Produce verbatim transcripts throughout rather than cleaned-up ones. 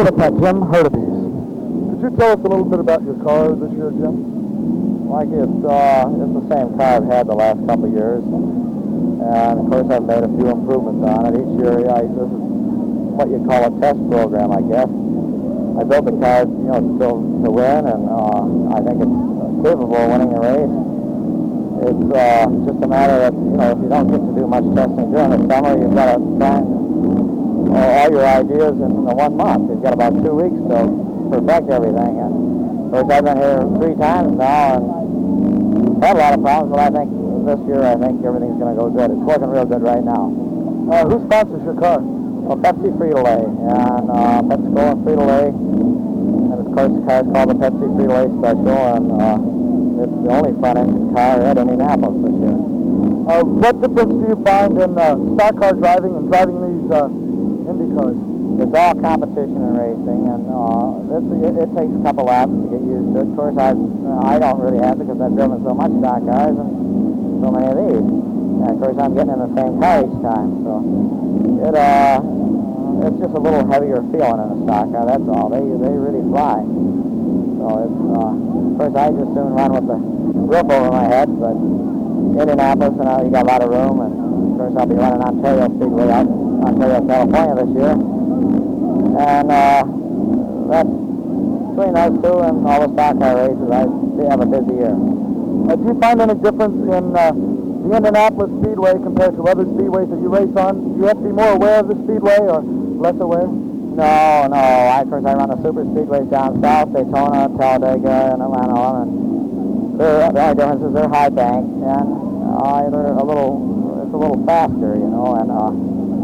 Toyota Jim Hurtubise. Could you tell us a little bit about your car this year, Jim? Like it's, uh, it's the same car I've had the last couple of years. And of course I've made a few improvements on it. Each year, I, this is what you call a test program, I guess. I built the car, you know, to, to win, and uh, I think it's capable of winning the race. It's uh, just a matter of, you know, if you don't get to do much testing during the summer, you've got to find all your ideas in the one month. You've got about two weeks to perfect everything. And of course, I've been here three times now and had a lot of problems, but I think this year, I think everything's going to go good. It's working real good right now. Uh, who sponsors your car? Well, Pepsi Frito-Lay, and uh, PepsiCo and Frito-Lay, and of course the car is called the Pepsi Frito-Lay Special, and uh, it's the only front-engine car at Indianapolis this year. Uh, what difference do you find in uh, stock car driving and driving these uh, Indy cars? It's all competition and racing, and uh, it's, it, it takes a couple laps to get used to it. Of course, I I don't really have to because I've driven so much stock cars and so many of these. And of course, I'm getting in the same car each time, so it uh, it's just a little heavier feeling in a stock car. That's all. They they really fly. So it's uh, of course I just soon run with the roof over my head, but Indianapolis, and uh, you got a lot of room, and of course I'll be running Ontario Speedway out in Ontario, California this year, and uh, that's between those two and all the stock car races. I have a busy year. Uh, do you find any difference in uh, the Indianapolis Speedway compared to other speedways that you race on? Do you have to be more aware of the speedway or less aware? No, no. I, of course, I run the super speedways down south, Daytona, Talladega, and Atlanta, and they're, the only difference is they're high banked, and uh, they're a little, it's a little faster, you know, and uh,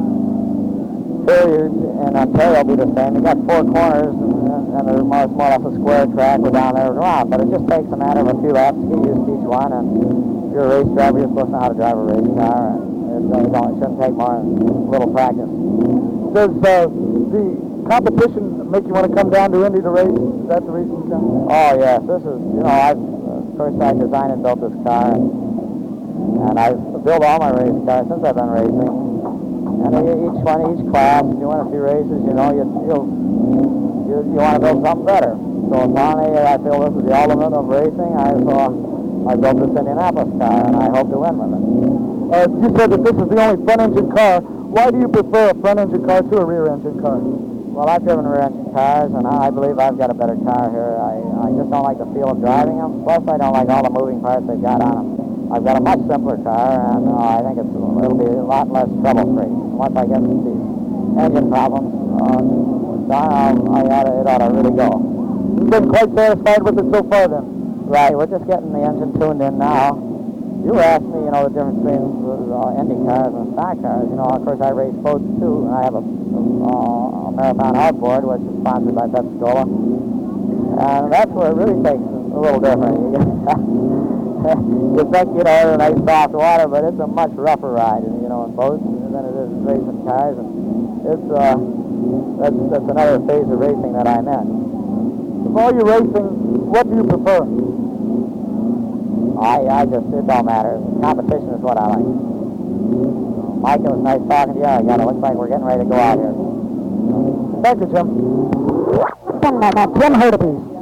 here in Ontario will be the same. You got four corners, and, and they're more, it's more like a square track. We're down there around, but it just takes a matter of a few laps to get used to each one, and if you're a race driver, you're supposed to know how to drive a race car, and it, it, don't, it shouldn't take more than a little practice. Does uh, the competition make you want to come down to Indy to race? Is that the reason you come? Oh, yes. This is, you know, I've, uh, first I designed and built this car, and, and I've built all my race cars since I've been racing. And each one, each class, if you win a few races, you know, you, you'll, you, you want to build something better. So finally, I feel this is the ultimate of racing. I saw, I built this Indianapolis car, and I hope to win with it. Uh, you said that this is the only front-engine car. Why do you prefer a front-engine car to a rear-engine car? Well, I've driven rear-engine cars, and I believe I've got a better car here. I, I just don't like the feel of driving them. Plus, I don't like all the moving parts they've got on them. I've got a much simpler car, and uh, I think it's, it'll be a lot less trouble-free. Once I get these engine problems, uh, I ought to, it ought to really go. You've been quite satisfied with it so far, then? Right, we're just getting the engine tuned in now. You asked me, you know, the difference between uh, Indy cars and stock cars. You know, of course, I race boats, too, and I have a, a, a Marathon outboard, which is sponsored by PepsiCo. And that's where it really takes a little different. You think, you know, it's a nice soft water, but it's a much rougher ride, you know, in boats than it is in racing cars. And it's, uh, that's, that's another phase of racing that I'm in. Of all your racing, what do you prefer? I, I just, it don't matter. Competition is what I like. Mike, it was nice talking to you. I got it looks like we're getting ready to go out here. Thank you, Jim. Jim Hurtubise.